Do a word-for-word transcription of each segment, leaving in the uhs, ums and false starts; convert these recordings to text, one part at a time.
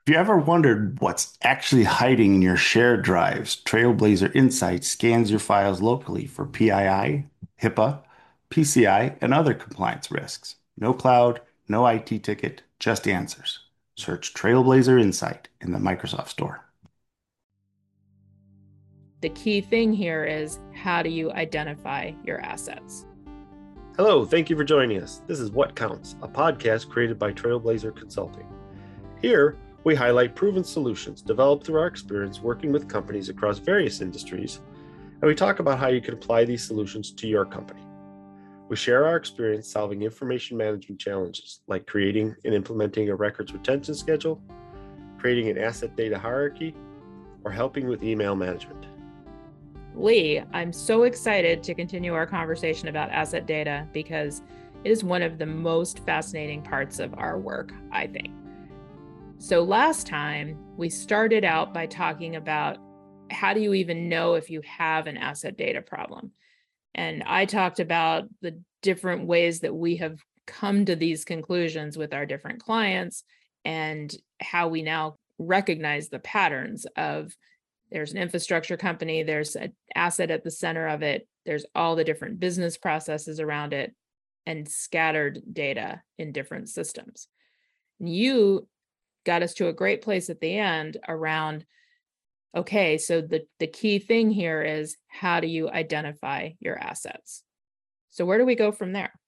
Have you ever wondered what's actually hiding in your shared drives? Trailblazer Insight scans your files locally for P I I, HIPAA, P C I, and other compliance risks. No cloud, no I T ticket, just answers. Search Trailblazer Insight in the Microsoft Store. The key thing here is, how do you identify your assets? Hello, thank you for joining us. This is What Counts, a podcast created by Trailblazer Consulting. Here, we highlight proven solutions developed through our experience working with companies across various industries, and we talk about how you can apply these solutions to your company. We share our experience solving information management challenges, like creating and implementing a records retention schedule, creating an asset data hierarchy, or helping with email management. Lee, I'm so excited to continue our conversation about asset data because it is one of the most fascinating parts of our work, I think. So last time, we started out by talking about how do you even know if you have an asset data problem? And I talked about the different ways that we have come to these conclusions with our different clients and how we now recognize the patterns of there's an infrastructure company, there's an asset at the center of it, there's all the different business processes around it, and scattered data in different systems. And you got us to a great place at the end around, okay, so the, the key thing here is, how do you identify your assets? So where do we go from there?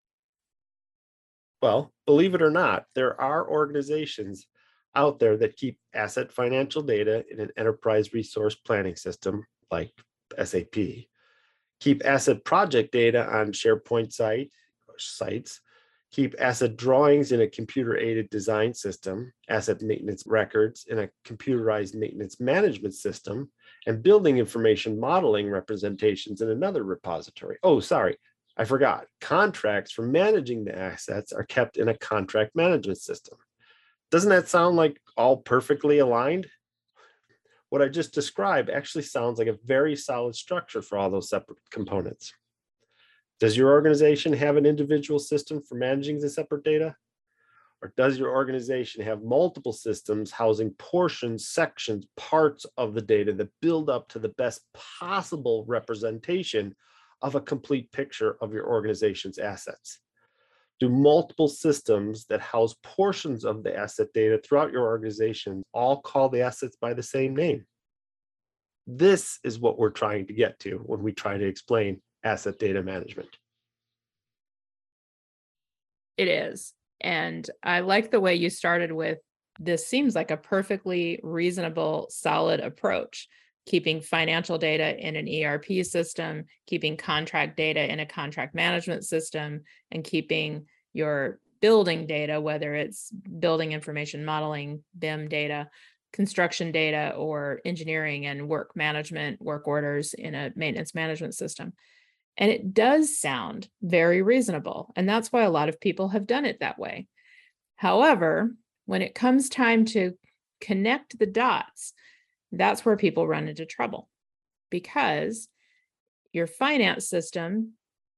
Well, believe it or not, there are organizations out there that keep asset financial data in an enterprise resource planning system like S A P, keep asset project data on SharePoint site or sites, keep asset drawings in a computer-aided design system, asset maintenance records in a computerized maintenance management system, and building information modeling representations in another repository. Oh, sorry, I forgot. Contracts for managing the assets are kept in a contract management system. Doesn't that sound like all perfectly aligned? What I just described actually sounds like a very solid structure for all those separate components. Does your organization have an individual system for managing the separate data? Or does your organization have multiple systems housing portions, sections, parts of the data that build up to the best possible representation of a complete picture of your organization's assets? Do multiple systems that house portions of the asset data throughout your organization all call the assets by the same name? This is what we're trying to get to when we try to explain asset data management. It is. And I like the way you started with, this seems like a perfectly reasonable, solid approach. Keeping financial data in an E R P system, keeping contract data in a contract management system, and keeping your building data, whether it's building information modeling, B I M data, construction data, or engineering and work management, work orders in a maintenance management system. And it does sound very reasonable. And that's why a lot of people have done it that way. However, when it comes time to connect the dots, that's where people run into trouble, because your finance system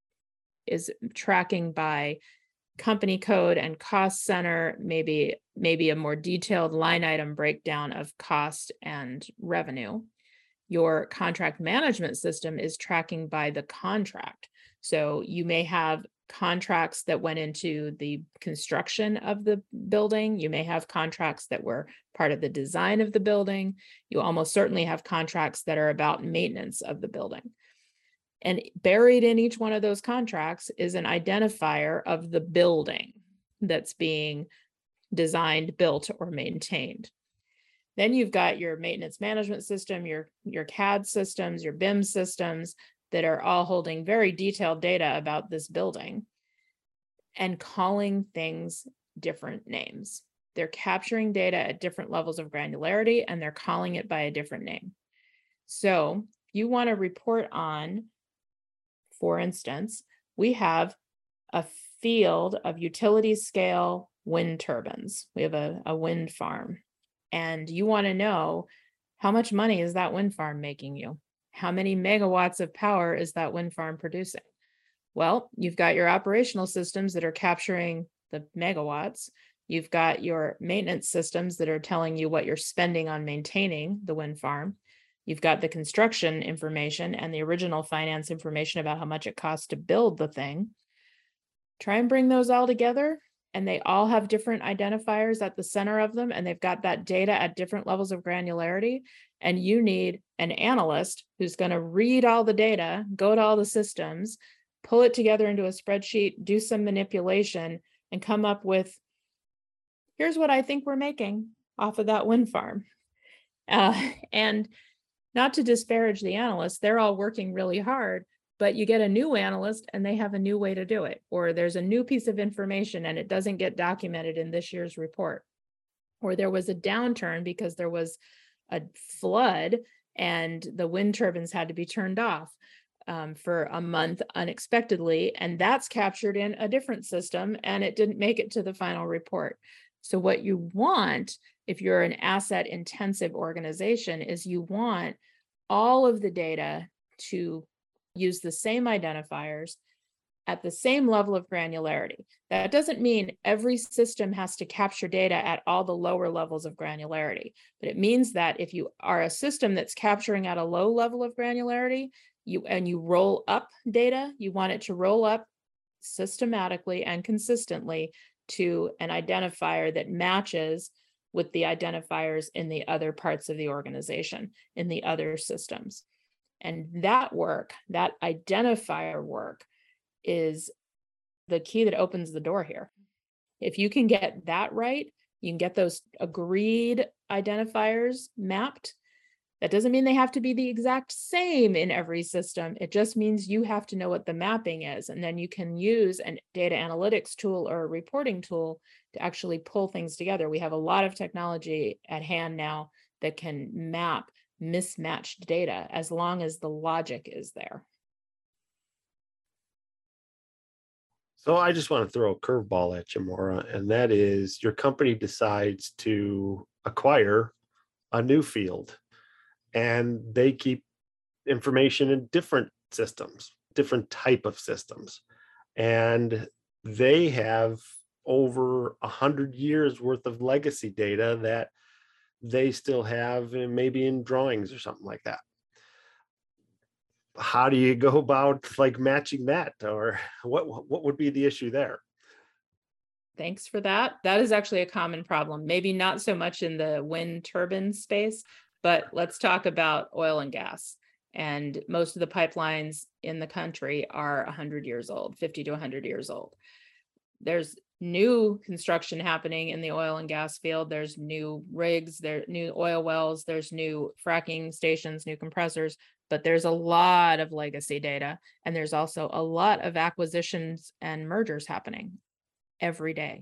is tracking by company code and cost center, maybe, maybe a more detailed line item breakdown of cost and revenue. Your contract management system is tracking by the contract. So you may have contracts that went into the construction of the building. You may have contracts that were part of the design of the building. You almost certainly have contracts that are about maintenance of the building. And buried in each one of those contracts is an identifier of the building that's being designed, built, or maintained. Then you've got your maintenance management system, your, your C A D systems, your B I M systems that are all holding very detailed data about this building and calling things different names. They're capturing data at different levels of granularity, and they're calling it by a different name. So you want to report on, for instance, we have a field of utility scale wind turbines. We have a, a wind farm. And you want to know, how much money is that wind farm making you? How many megawatts of power is that wind farm producing? Well, you've got your operational systems that are capturing the megawatts. You've got your maintenance systems that are telling you what you're spending on maintaining the wind farm. You've got the construction information and the original finance information about how much it costs to build the thing. Try and bring those all together, and they all have different identifiers at the center of them, and they've got that data at different levels of granularity. And you need an analyst who's going to read all the data, go to all the systems, pull it together into a spreadsheet, do some manipulation, and come up with, here's what I think we're making off of that wind farm. Uh, and not to disparage the analysts, they're all working really hard, but you get a new analyst and they have a new way to do it, or there's a new piece of information and it doesn't get documented in this year's report, or there was a downturn because there was a flood and the wind turbines had to be turned off um, for a month unexpectedly, and that's captured in a different system and it didn't make it to the final report. So what you want, if you're an asset intensive organization, is you want all of the data to use the same identifiers at the same level of granularity. That doesn't mean every system has to capture data at all the lower levels of granularity, but it means that if you are a system that's capturing at a low level of granularity, you and you roll up data, you want it to roll up systematically and consistently to an identifier that matches with the identifiers in the other parts of the organization, in the other systems. And that work, that identifier work, is the key that opens the door here. If you can get that right, you can get those agreed identifiers mapped. That doesn't mean they have to be the exact same in every system. It just means you have to know what the mapping is. And then you can use a data analytics tool or a reporting tool to actually pull things together. We have a lot of technology at hand now that can map mismatched data as long as the logic is there. So I just want to throw a curveball at you, Maura, and that is your company decides to acquire a new field, and they keep information in different systems, different type of systems. And they have over a hundred years worth of legacy data that they still have maybe in drawings or something like that. How do you go about like matching that, or what, what would be the issue there? Thanks for that. That is actually a common problem, maybe not so much in the wind turbine space, but let's talk about oil and gas. And most of the pipelines in the country are one hundred years old, fifty to one hundred years old. There's new construction happening in the oil and gas field. There's new rigs, there new oil wells, there's new fracking stations, new compressors, but there's a lot of legacy data. And there's also a lot of acquisitions and mergers happening every day.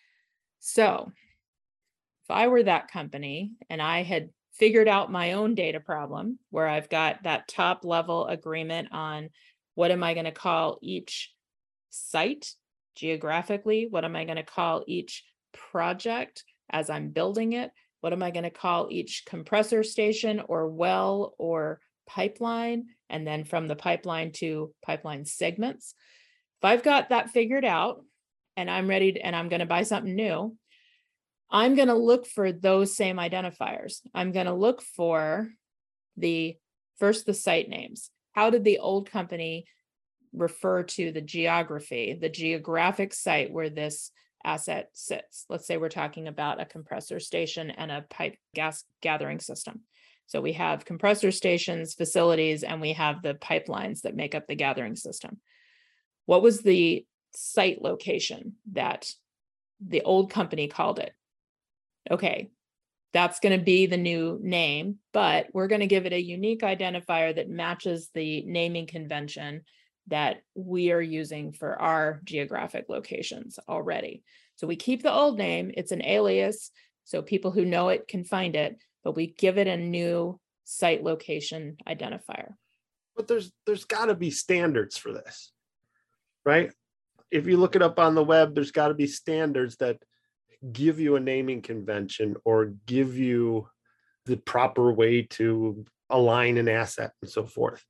So if I were that company and I had figured out my own data problem where I've got that top level agreement on what am I going to call each site geographically, what am I going to call each project as I'm building it, what am I going to call each compressor station or well or pipeline, and then from the pipeline to pipeline segments. If I've got that figured out and I'm ready to, and I'm going to buy something new, I'm going to look for those same identifiers. I'm going to look for the first, the site names. How did the old company refer to the geography, the geographic site where this asset sits? Let's say we're talking about a compressor station and a pipe gas gathering system. So we have compressor stations, facilities, and we have the pipelines that make up the gathering system. What was the site location that the old company called it? Okay, that's going to be the new name, but we're going to give it a unique identifier that matches the naming convention that we are using for our geographic locations already. So we keep the old name, it's an alias, so people who know it can find it, but we give it a new site location identifier. But there's there's got to be standards for this, right? If you look it up on the web, there's got to be standards that give you a naming convention or give you the proper way to align an asset and so forth.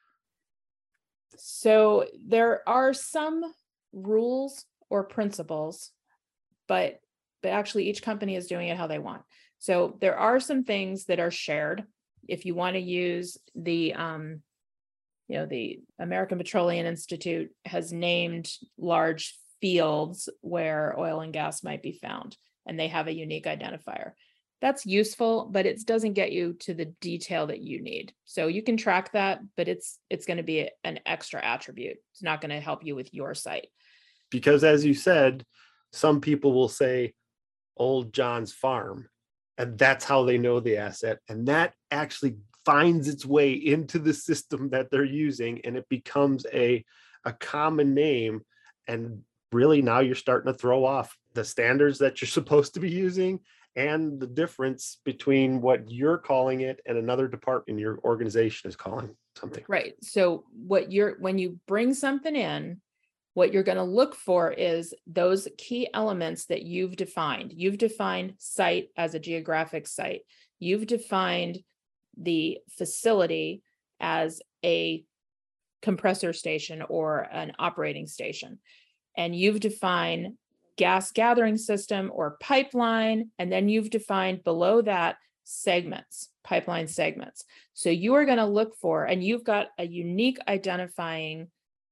So there are some rules or principles, but but actually each company is doing it how they want. So there are some things that are shared. If you want to use the, um, you know, the American Petroleum Institute has named large fields where oil and gas might be found, and they have a unique identifier. That's useful, but it doesn't get you to the detail that you need. So you can track that, but it's it's going to be an extra attribute. It's not going to help you with your site. Because as you said, some people will say Old John's Farm, and that's how they know the asset. And that actually finds its way into the system that they're using, and it becomes a, a common name. And really now you're starting to throw off the standards that you're supposed to be using and the difference between what you're calling it and another department in your organization is calling something. Right. So what you're, when you bring something in, what you're going to look for is those key elements that you've defined. You've defined site as a geographic site. You've defined the facility as a compressor station or an operating station. And you've defined gas gathering system or pipeline, and then you've defined below that segments, pipeline segments. So you are going to look for, and you've got a unique identifying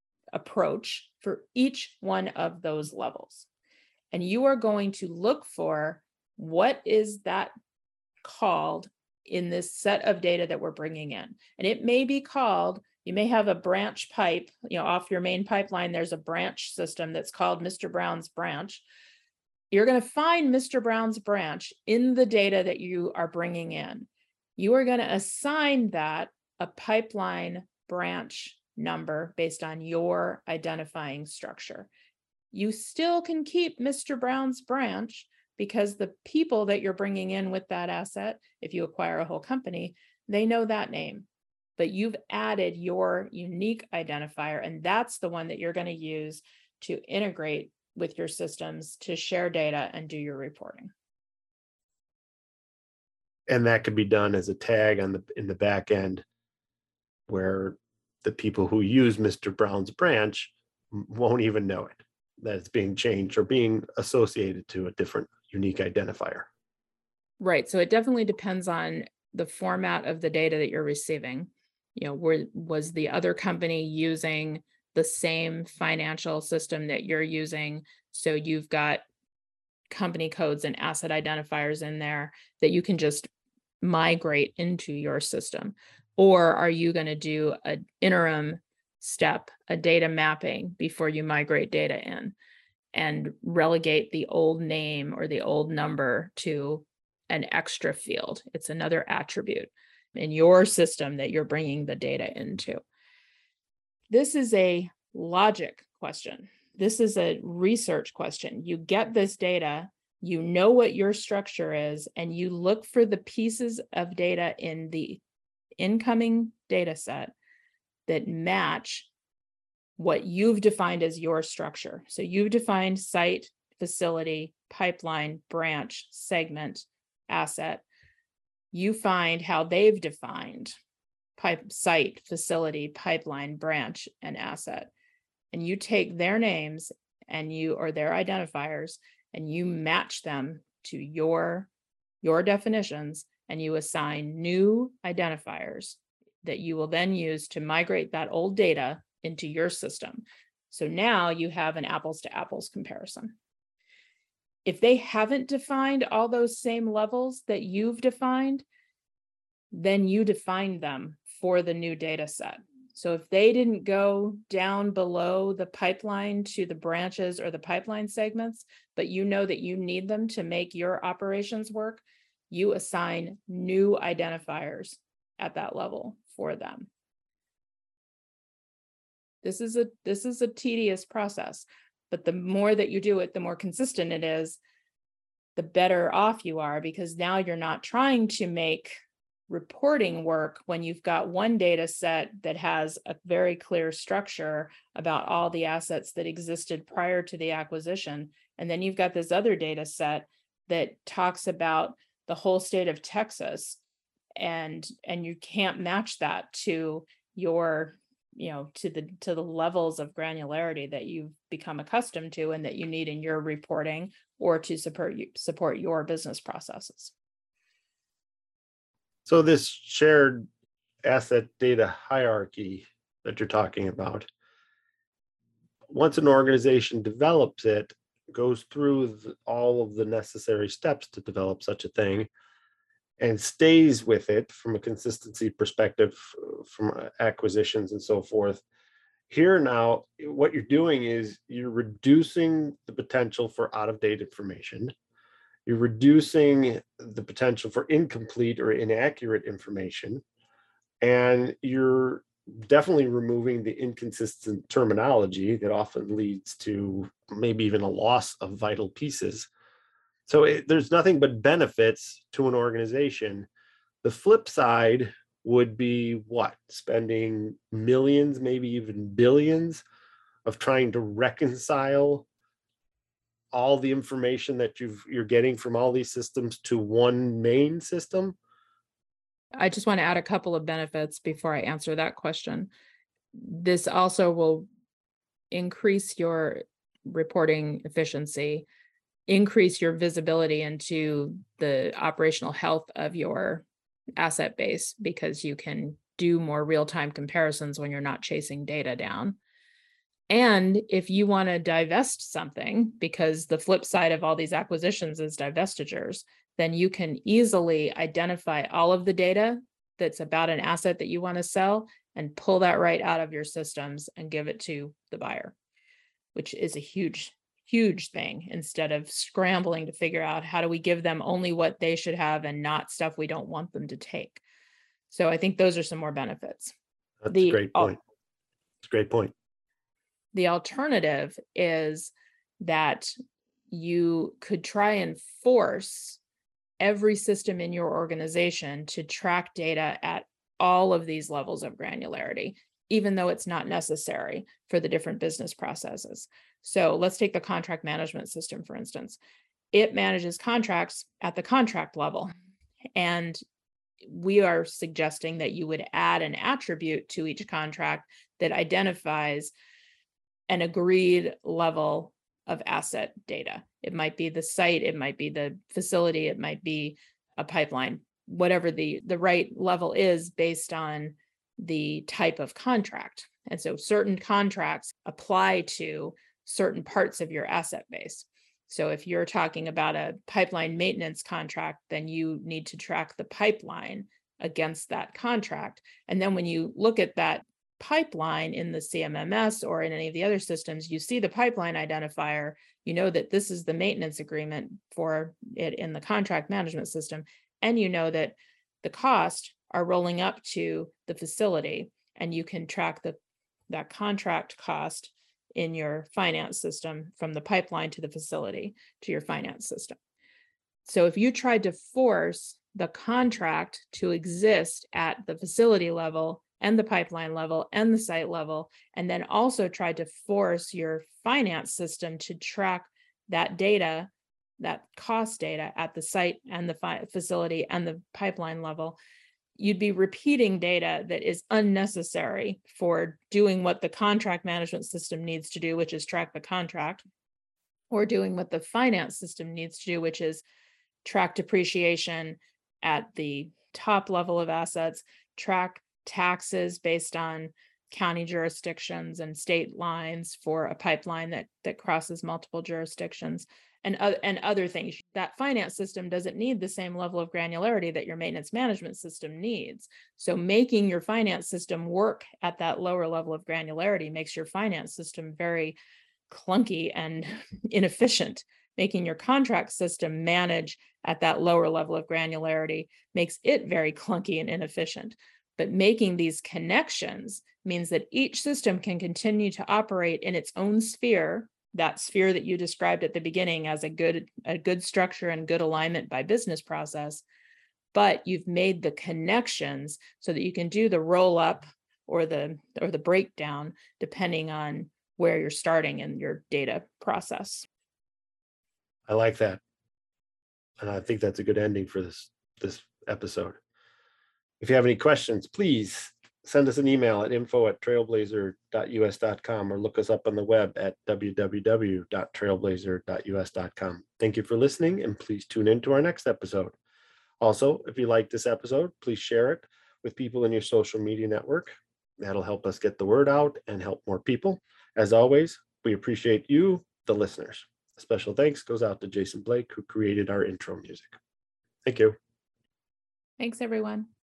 approach for each one of those levels. And you are going to look for what is that called in this set of data that we're bringing in. And it may be called, you may have a branch pipe, you know, off your main pipeline, there's a branch system that's called Mister Brown's branch. You're going to find Mister Brown's branch in the data that you are bringing in. You are going to assign that a pipeline branch number based on your identifying structure. You still can keep Mister Brown's branch because the people that you're bringing in with that asset, if you acquire a whole company, they know that name. But you've added your unique identifier, and that's the one that you're going to use to integrate with your systems to share data and do your reporting. And that could be done as a tag on the in the back end where the people who use Mister Brown's branch won't even know it, that it's being changed or being associated to a different unique identifier. Right. So it definitely depends on the format of the data that you're receiving. You know, were, was the other company using the same financial system that you're using? So you've got company codes and asset identifiers in there that you can just migrate into your system. Or are you going to do an interim step, a data mapping before you migrate data in and relegate the old name or the old number to an extra field? It's another attribute in your system that you're bringing the data into. This is a logic question. This is a research question. You get this data, you know what your structure is, and you look for the pieces of data in the incoming data set that match what you've defined as your structure. So you've defined site, facility, pipeline, branch, segment, asset. You find how they've defined pipe, site, facility, pipeline, branch, and asset. And you take their names and you, or their identifiers, and you match them to your, your definitions, and you assign new identifiers that you will then use to migrate that old data into your system. So now you have an apples to apples comparison. If they haven't defined all those same levels that you've defined, then you define them for the new data set. So if they didn't go down below the pipeline to the branches or the pipeline segments, but you know that you need them to make your operations work, you assign new identifiers at that level for them. This is a this is a tedious process, but the more that you do it, the more consistent it is, the better off you are, because now you're not trying to make reporting work when you've got one data set that has a very clear structure about all the assets that existed prior to the acquisition. And then you've got this other data set that talks about the whole state of Texas, and, and you can't match that to your you know, to the to the levels of granularity that you've become accustomed to and that you need in your reporting or to support you support your business processes. So this shared asset data hierarchy that you're talking about, once an organization develops it, goes through the, all of the necessary steps to develop such a thing, and stays with it from a consistency perspective, from acquisitions and so forth. Here now, what you're doing is you're reducing the potential for out-of-date information. You're reducing the potential for incomplete or inaccurate information. And you're definitely removing the inconsistent terminology that often leads to maybe even a loss of vital pieces. So it, there's nothing but benefits to an organization. The flip side would be what? Spending millions, maybe even billions of trying to reconcile all the information that you've, you're getting from all these systems to one main system. I just want to add a couple of benefits before I answer that question. This also will increase your reporting efficiency, increase your visibility into the operational health of your asset base, because you can do more real-time comparisons when you're not chasing data down. And if you want to divest something, because the flip side of all these acquisitions is divestitures, then you can easily identify all of the data that's about an asset that you want to sell and pull that right out of your systems and give it to the buyer, which is a huge, huge thing, instead of scrambling to figure out how do we give them only what they should have and not stuff we don't want them to take. So I think those are some more benefits. That's The, a great point. It's a great point. The alternative is that you could try and force every system in your organization to track data at all of these levels of granularity, even though it's not necessary for the different business processes. So let's take the contract management system, for instance. It manages contracts at the contract level. And we are suggesting that you would add an attribute to each contract that identifies an agreed level of asset data. It might be the site, it might be the facility, it might be a pipeline, whatever the, the right level is based on the type of contract. And so certain contracts apply to certain parts of your asset base. So if you're talking about a pipeline maintenance contract, then you need to track the pipeline against that contract. And then when you look at that pipeline in the C M M S or in any of the other systems, you see the pipeline identifier, you know that this is the maintenance agreement for it in the contract management system. And you know that the costs are rolling up to the facility, and you can track the that contract cost in your finance system from the pipeline to the facility to your finance system. So if you tried to force the contract to exist at the facility level and the pipeline level and the site level, and then also tried to force your finance system to track that data, that cost data at the site and the fi- facility and the pipeline level, you'd be repeating data that is unnecessary for doing what the contract management system needs to do, which is track the contract, or doing what the finance system needs to do, which is track depreciation at the top level of assets, track taxes based on county jurisdictions and state lines for a pipeline that, that crosses multiple jurisdictions, and, uh, and other things. That finance system doesn't need the same level of granularity that your maintenance management system needs. So making your finance system work at that lower level of granularity makes your finance system very clunky and inefficient. Making your contract system manage at that lower level of granularity makes it very clunky and inefficient. But making these connections means that each system can continue to operate in its own sphere, that sphere that you described at the beginning as a good, a good structure and good alignment by business process. But you've made the connections so that you can do the roll up or the, or the breakdown, depending on where you're starting in your data process. I like that. And I think that's a good ending for this, this episode. If you have any questions, please send us an email at info at trailblazer dot u s dot com or look us up on the web at w w w dot trailblazer dot u s dot com. Thank you for listening, and please tune in to our next episode. Also, if you like this episode, please share it with people in your social media network. That'll help us get the word out and help more people. As always, we appreciate you, the listeners. A special thanks goes out to Jason Blake, who created our intro music. Thank you. Thanks, everyone.